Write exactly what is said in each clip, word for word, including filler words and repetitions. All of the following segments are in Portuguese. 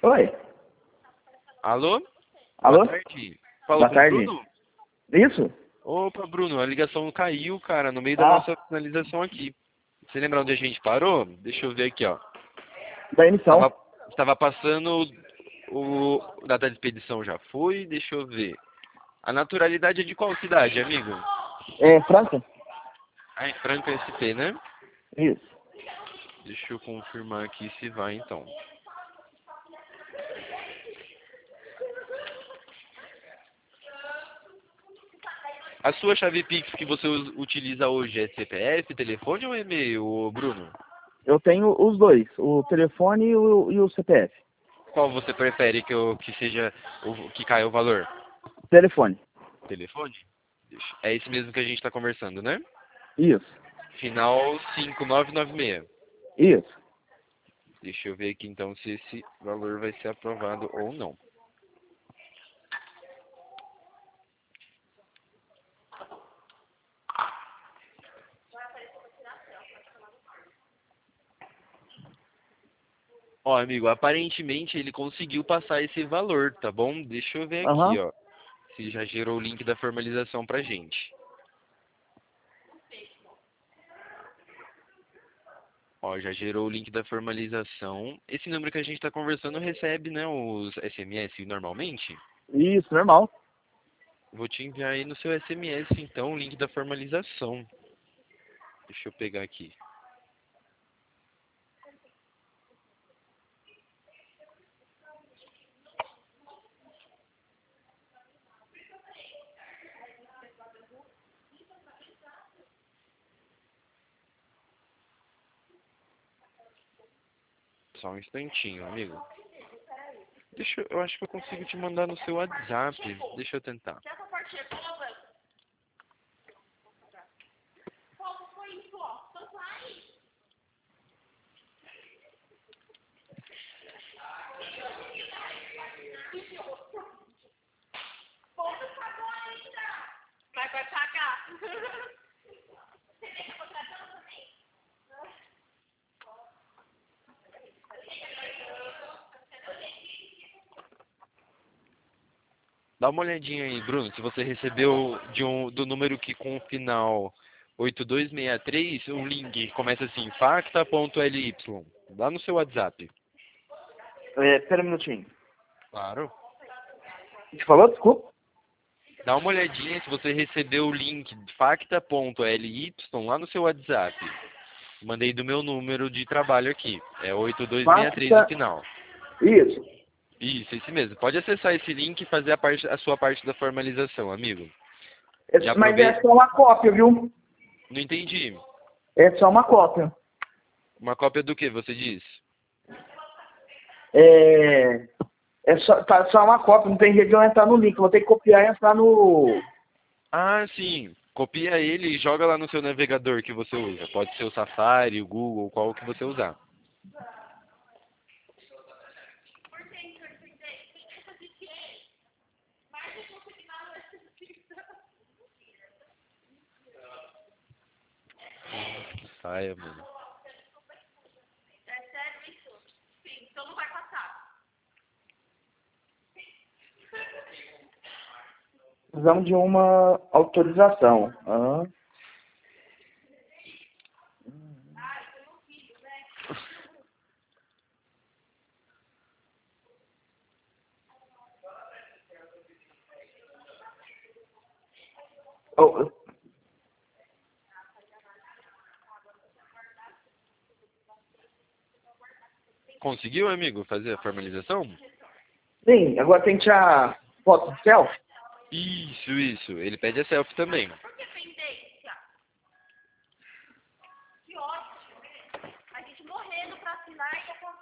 Oi. Alô? Alô? Boa tarde. Falou Boa com o tarde. Bruno? Isso? Opa, Bruno, a ligação caiu, cara, no meio da Ah, nossa finalização aqui. Você lembra onde a gente parou? Deixa eu ver aqui, ó. da emissão. Tava, tava passando o... o data de expedição já foi, deixa eu ver. A naturalidade é de qual cidade, amigo? É, Franca? Ah, é Franca S P, né? Isso. Deixa eu confirmar aqui se vai, então. A sua chave Pix que você us- utiliza hoje é C P F, telefone ou e-mail, ô Bruno? Eu tenho os dois, o telefone e o, e o C P F. Qual você prefere que, eu, que seja o que caia o valor? Telefone. Telefone? Deixa- É esse mesmo que a gente está conversando, né? Isso. Final cinco nove nove seis. Isso. Deixa eu ver aqui então se esse valor vai ser aprovado ou não. Ó, amigo, aparentemente ele conseguiu passar esse valor, tá bom? Deixa eu ver aqui, Aham. ó. Se já gerou o link da formalização pra gente. Ó, já gerou o link da formalização. Esse número que a gente está conversando recebe, né, os S M S normalmente? Isso, normal. Vou te enviar aí no seu S M S, então, o link da formalização. Deixa eu pegar aqui. Só um instantinho, amigo. Deixa eu, eu acho que eu consigo te mandar no seu WhatsApp. Deixa eu tentar. Mas vai pagar. Dá uma olhadinha aí, Bruno, se você recebeu de um, do número que com o final oito dois seis três, um link que começa assim, facta.ly. Lá no seu WhatsApp. É, pera um minutinho. Claro. Você falou? Desculpa. Dá uma olhadinha se você recebeu o link facta.ly lá no seu WhatsApp. Mandei do meu número de trabalho aqui. É oito dois seis três no Passa. final. Isso. Isso, esse mesmo. Pode acessar esse link e fazer a, parte, a sua parte da formalização, amigo. Já É- mas aproveita. é só uma cópia, viu? Não entendi. É só uma cópia. Uma cópia do que você diz? É, é só, tá só uma cópia, não tem jeito de eu entrar no link. Vou ter que copiar e entrar no. Ah, sim. Copia ele e joga lá no seu navegador que você usa. Pode ser o Safari, o Google, qual que você usar. Saia, mano. É sério isso? Sim, então não vai passar. Precisamos de uma autorização. Ah. Oh, Conseguiu, amigo, fazer a formalização? sim, agora tem que tirar foto de selfie. Isso, isso. Ele pede a selfie também. Por que pendência? Que ótimo. A gente morrendo pra assinar e depois...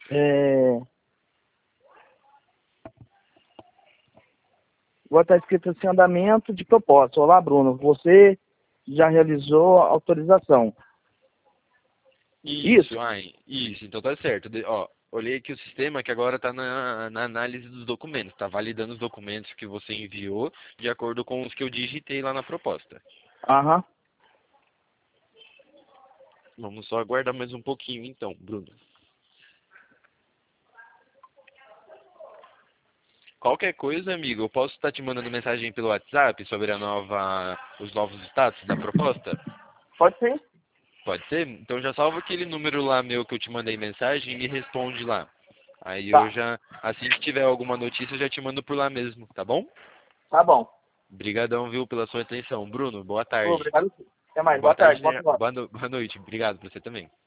É... Agora está escrito assim, andamento de proposta. Olá, Bruno, você já realizou a autorização. Isso, Isso? ai, isso, então tá certo. De- ó, olhei aqui o sistema que agora tá na, na análise dos documentos, tá validando os documentos que você enviou de acordo com os que eu digitei lá na proposta. Aham. Vamos só aguardar mais um pouquinho então, Bruno. Qualquer coisa, amigo, eu posso estar te mandando mensagem pelo WhatsApp sobre a nova, os novos status da proposta? Pode ser? Pode ser? Então já salva aquele número lá meu que eu te mandei mensagem e me responde lá. Aí eu Tá. já, assim que tiver alguma notícia, eu já te mando por lá mesmo, tá bom? Tá bom. Obrigadão, viu, pela sua atenção. Bruno, boa tarde. Obrigado. Até mais. Boa Boa tarde. tarde, Boa né? tarde. boa, no- boa noite. Obrigado pra você também.